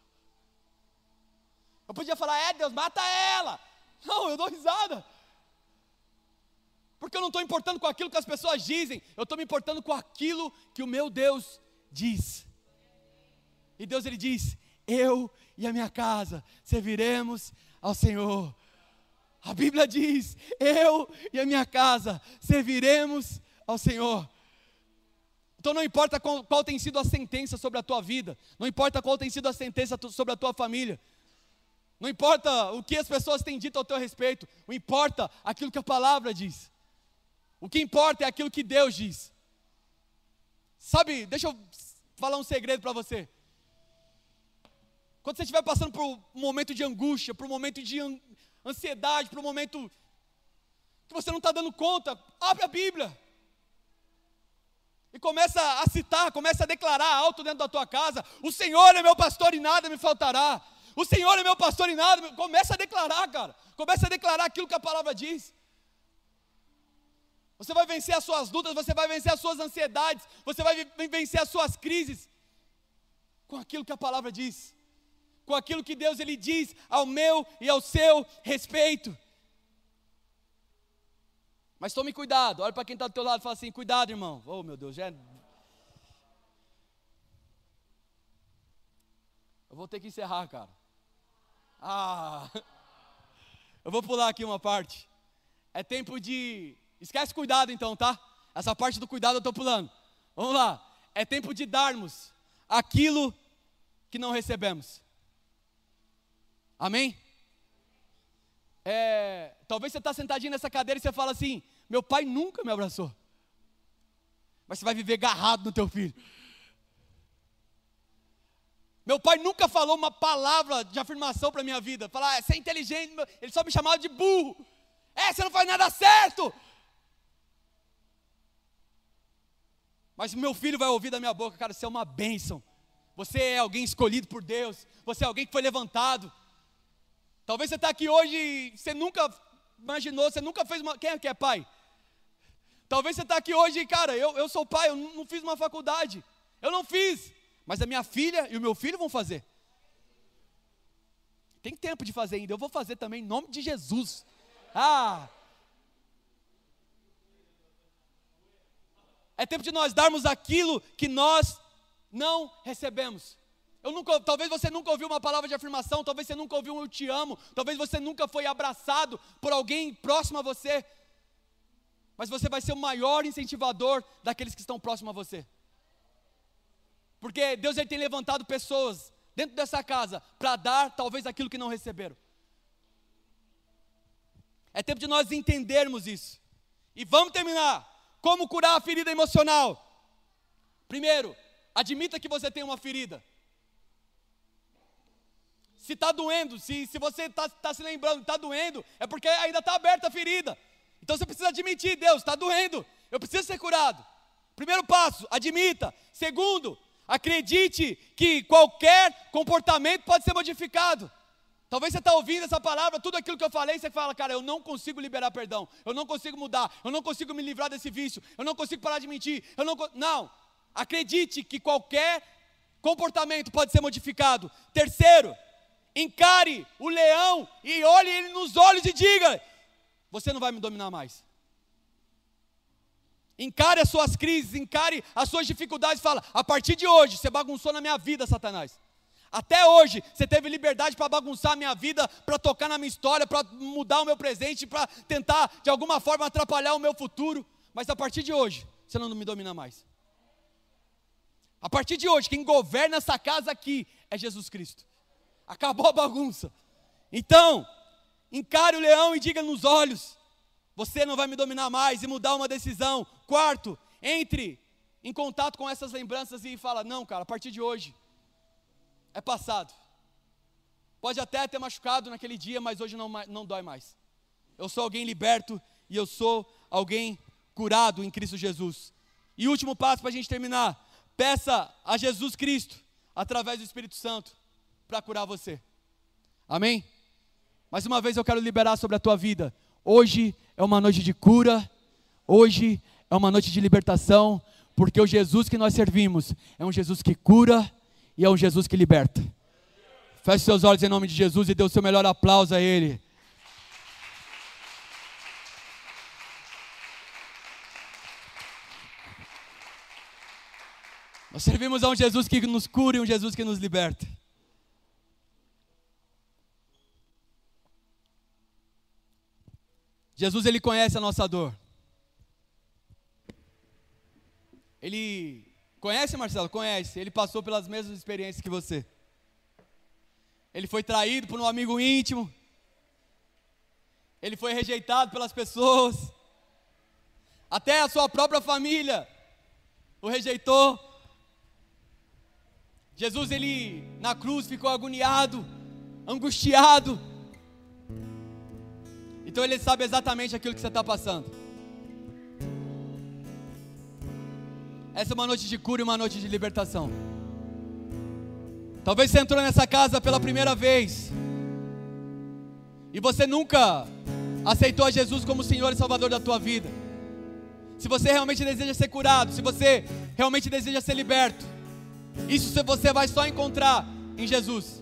Eu podia falar, Deus, mata ela. Não, eu dou risada. Porque eu não estou importando com aquilo que as pessoas dizem. Eu estou me importando com aquilo que o meu Deus diz. E Deus, Ele diz, eu e a minha casa serviremos ao Senhor. A Bíblia diz, eu e a minha casa serviremos ao Senhor. Então não importa qual tem sido a sentença sobre a tua vida, não importa qual tem sido a sentença sobre a tua família, não importa o que as pessoas têm dito ao teu respeito, não importa aquilo que a palavra diz. O que importa é aquilo que Deus diz. Sabe, deixa eu falar um segredo para você. Quando você estiver passando por um momento de angústia, por um momento de ansiedade, por um momento que você não está dando conta, abre a Bíblia. E começa a citar, começa a declarar alto dentro da tua casa: o Senhor é meu pastor e nada me faltará. O Senhor é meu pastor e nada. Começa a declarar, cara. Começa a declarar aquilo que a palavra diz. Você vai vencer as suas lutas, você vai vencer as suas ansiedades, você vai vencer as suas crises com aquilo que a palavra diz, com aquilo que Deus ele diz ao meu e ao seu respeito. Mas tome cuidado, olha para quem está do teu lado e fala assim: cuidado, irmão. Oh, meu Deus, já... Eu vou ter que encerrar, cara. Eu vou pular aqui uma parte. É tempo de... Esquece cuidado então, tá? Essa parte do cuidado eu estou pulando. Vamos lá. É tempo de darmos aquilo que não recebemos. Amém? Talvez você está sentadinho nessa cadeira e você fala assim: meu pai nunca me abraçou. Mas você vai viver agarrado no teu filho. Meu pai nunca falou uma palavra de afirmação para a minha vida. Falar: você é inteligente. Ele só me chamava de burro. Você não faz nada certo. Mas o meu filho vai ouvir da minha boca: cara, você é uma bênção. Você é alguém escolhido por Deus. Você é alguém que foi levantado. Talvez você está aqui hoje e você nunca imaginou, você nunca fez uma... Quem é que é pai? Talvez você está aqui hoje e, cara, eu sou pai, eu não fiz uma faculdade. Eu não fiz. Mas a minha filha e o meu filho vão fazer. Tem tempo de fazer ainda. Eu vou fazer também em nome de Jesus. É tempo de nós darmos aquilo que nós não recebemos. Talvez você nunca ouviu uma palavra de afirmação, talvez você nunca ouviu um eu te amo, talvez você nunca foi abraçado por alguém próximo a você, mas você vai ser o maior incentivador daqueles que estão próximos a você, porque Deus ele tem levantado pessoas dentro dessa casa para dar talvez aquilo que não receberam. É tempo de nós entendermos isso. E vamos terminar. Como curar a ferida emocional? Primeiro, admita que você tem uma ferida. Se está doendo, se você está se lembrando que está doendo, é porque ainda está aberta a ferida. Então você precisa admitir: Deus, está doendo, eu preciso ser curado. Primeiro passo, admita. Segundo, acredite que qualquer comportamento pode ser modificado. Talvez você está ouvindo essa palavra, tudo aquilo que eu falei, você fala: cara, eu não consigo liberar perdão, eu não consigo mudar, eu não consigo me livrar desse vício, eu não consigo parar de mentir, não, acredite que qualquer comportamento pode ser modificado. Terceiro, encare o leão e olhe ele nos olhos e diga: você não vai me dominar mais. Encare as suas crises, encare as suas dificuldades e fala: a partir de hoje, você bagunçou na minha vida, Satanás. Até hoje, você teve liberdade para bagunçar a minha vida, para tocar na minha história, para mudar o meu presente, para tentar, de alguma forma, atrapalhar o meu futuro. Mas a partir de hoje, você não me domina mais. A partir de hoje, quem governa essa casa aqui é Jesus Cristo. Acabou a bagunça. Então, encare o leão e diga nos olhos: você não vai me dominar mais, e mudar uma decisão. Quarto, entre em contato com essas lembranças e fala: não, cara, a partir de hoje é passado. Pode até ter machucado naquele dia, mas hoje não dói mais. Eu sou alguém liberto e eu sou alguém curado em Cristo Jesus. E último passo para a gente terminar: peça a Jesus Cristo, através do Espírito Santo, para curar você. Amém? Mais uma vez eu quero liberar sobre a tua vida. Hoje é uma noite de cura, hoje é uma noite de libertação, porque o Jesus que nós servimos é um Jesus que cura e é um Jesus que liberta. Feche seus olhos em nome de Jesus e dê o seu melhor aplauso a Ele. Nós servimos a um Jesus que nos cura e um Jesus que nos liberta. Jesus, Ele conhece a nossa dor. Ele conhece, Marcelo? Conhece. Ele passou pelas mesmas experiências que você. Ele foi traído por um amigo íntimo. Ele foi rejeitado pelas pessoas. Até a sua própria família o rejeitou. Jesus, ele na cruz ficou agoniado, angustiado. Então ele sabe exatamente aquilo que você está passando. Essa é uma noite de cura e uma noite de libertação. Talvez você entrou nessa casa pela primeira vez e você nunca aceitou a Jesus como Senhor e Salvador da tua vida. Se você realmente deseja ser curado, se você realmente deseja ser liberto, isso você vai só encontrar em Jesus.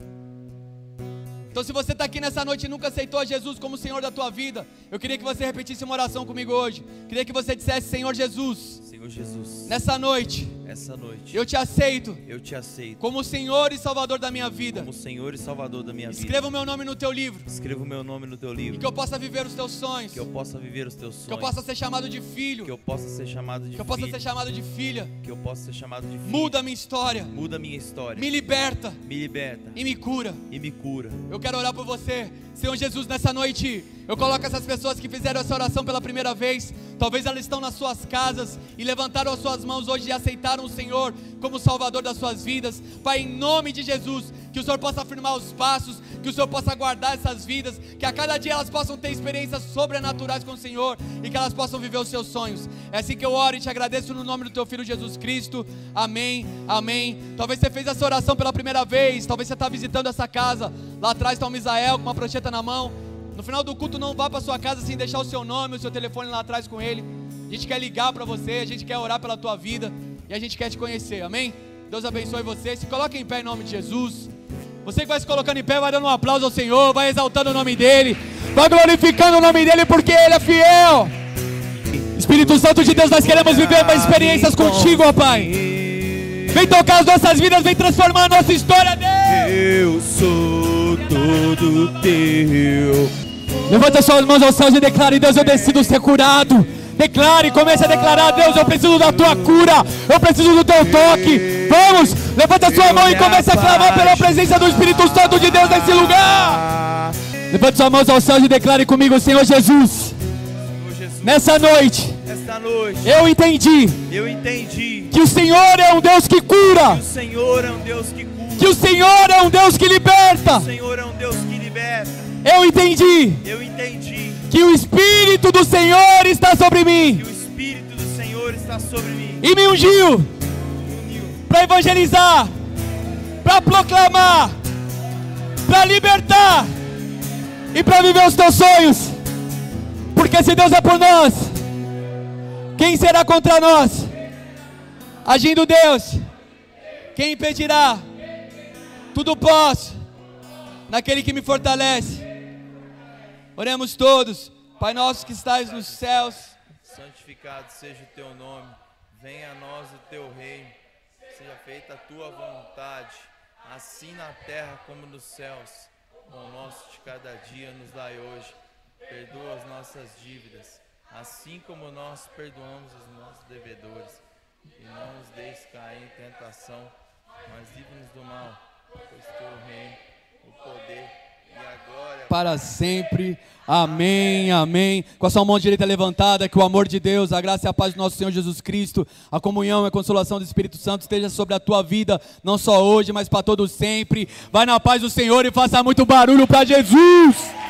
Então se você está aqui nessa noite e nunca aceitou a Jesus como Senhor da tua vida, eu queria que você repetisse uma oração comigo hoje. Queria que você dissesse: Senhor Jesus, Senhor Jesus, nessa noite, eu te aceito como Senhor e Salvador da minha vida. como Senhor e Salvador da minha vida. Escreva o meu nome no teu livro, Escreva o meu nome no teu livro, e que eu possa viver os teus sonhos, que eu possa viver os teus sonhos, que eu possa ser chamado de filho, que eu possa ser chamado de que eu possa filho, ser chamado de filha. que eu possa ser chamado de filho. Muda a minha história, Muda a minha história, me liberta me liberta e me cura. e me cura. Eu quero orar por você. Senhor Jesus, nessa noite eu coloco essas pessoas que fizeram essa oração pela primeira vez. Talvez elas estão nas suas casas e levantaram as suas mãos hoje e aceitaram o Senhor como Salvador das suas vidas. Pai, em nome de Jesus, que o Senhor possa afirmar os passos, que o Senhor possa guardar essas vidas, que a cada dia elas possam ter experiências sobrenaturais com o Senhor e que elas possam viver os seus sonhos. É assim que eu oro e te agradeço no nome do teu Filho Jesus Cristo. Amém, amém. Talvez você fez essa oração pela primeira vez, talvez você está visitando essa casa. Lá atrás está o Misael com uma prancheta na mão. No final do culto, não vá para sua casa sem deixar o seu nome, o seu telefone lá atrás com ele. A gente quer ligar para você, a gente quer orar pela tua vida e a gente quer te conhecer, amém? Deus abençoe você. Se coloque em pé em nome de Jesus. Você que vai se colocando em pé, vai dando um aplauso ao Senhor, vai exaltando o nome dele, vai glorificando o nome dele, porque ele é fiel. Espírito Santo de Deus, nós queremos viver mais experiências contigo, ó Pai. Vem tocar as nossas vidas, vem transformar a nossa história, Deus. Eu sou todo teu. Levanta suas mãos aos céus e declare: Deus, eu decido ser curado. Declare, comece a declarar: Deus, eu preciso da tua cura, eu preciso do teu toque. Vamos, levanta sua mão e comece a clamar pela presença do Espírito Santo de Deus nesse lugar. Levante suas mãos aos céus e declare comigo: Senhor Jesus, nessa noite, eu entendi que o Senhor é um Deus que cura, que o Senhor é um Deus que liberta. Eu entendi que o Espírito do Senhor está sobre mim e me ungiu para evangelizar, para proclamar, para libertar e para viver os teus sonhos. Porque se Deus é por nós, quem será contra nós? Agindo Deus, quem impedirá? Tudo posso naquele que me fortalece. Oremos todos. Pai nosso que estás nos céus, santificado seja o teu nome, venha a nós o teu reino, seja feita a tua vontade, assim na terra como nos céus. O pão nosso de cada dia nos dai hoje, perdoa as nossas dívidas, assim como nós perdoamos os nossos devedores, e não nos deixes cair em tentação, mas livra-nos do mal, pois teu reino, o poder e a glória para sempre. Amém, amém. Com a sua mão direita levantada, que o amor de Deus, a graça e a paz do nosso Senhor Jesus Cristo, a comunhão e a consolação do Espírito Santo esteja sobre a tua vida, não só hoje, mas para todo sempre. Vai na paz do Senhor e faça muito barulho para Jesus.